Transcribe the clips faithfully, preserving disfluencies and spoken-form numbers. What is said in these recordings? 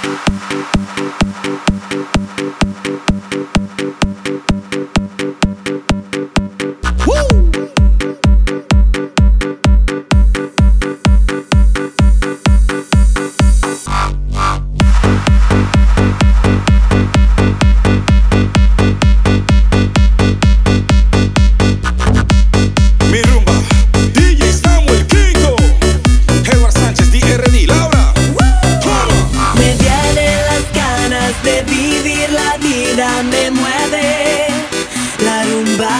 Me mueve la rumba,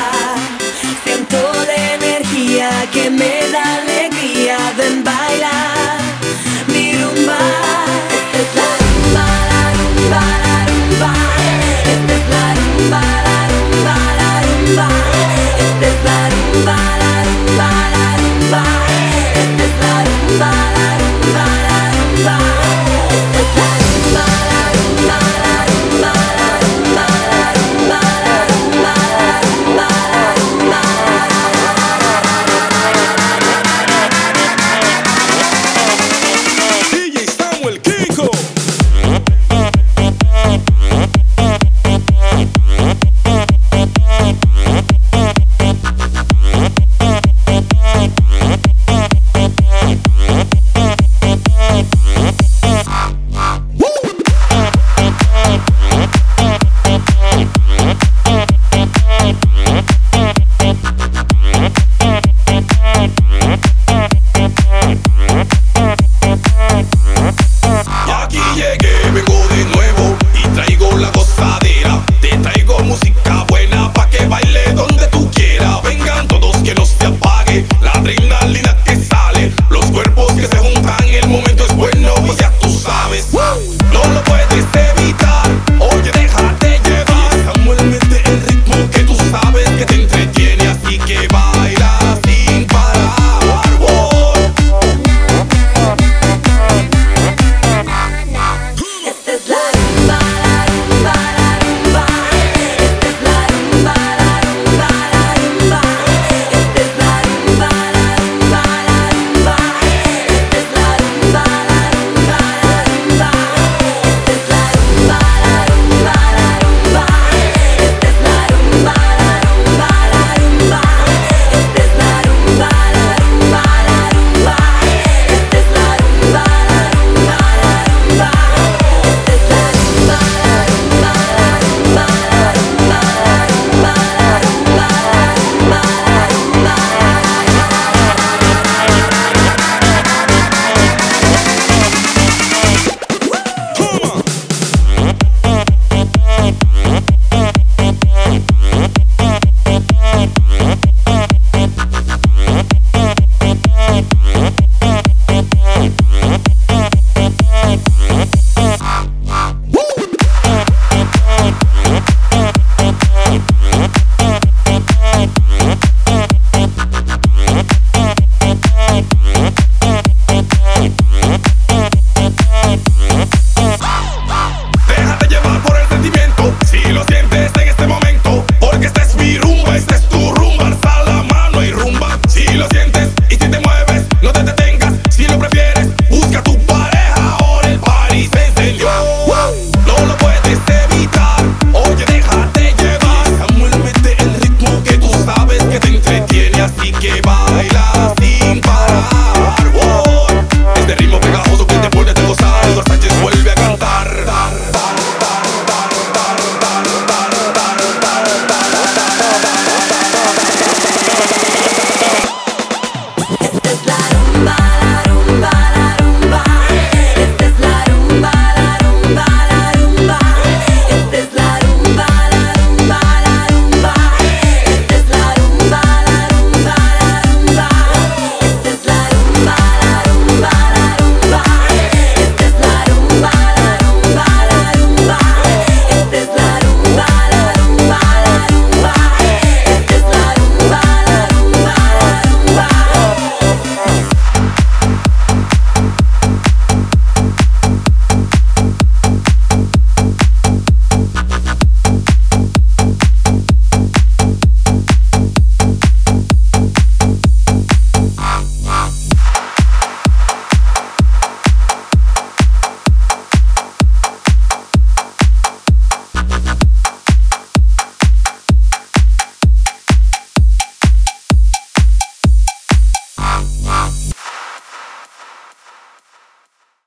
siento la energía que me da alegría. Ven, baila mi rumba. Esta es la rumba, la rumba, la rumba. Esta es la rumba, la rumba, la rumba. Esta es la rumba, la rumba, la rumba. Esta es la rumba, la rumba, la rumba. Esta es la rumba, la rumba, la rumba. No lo puedo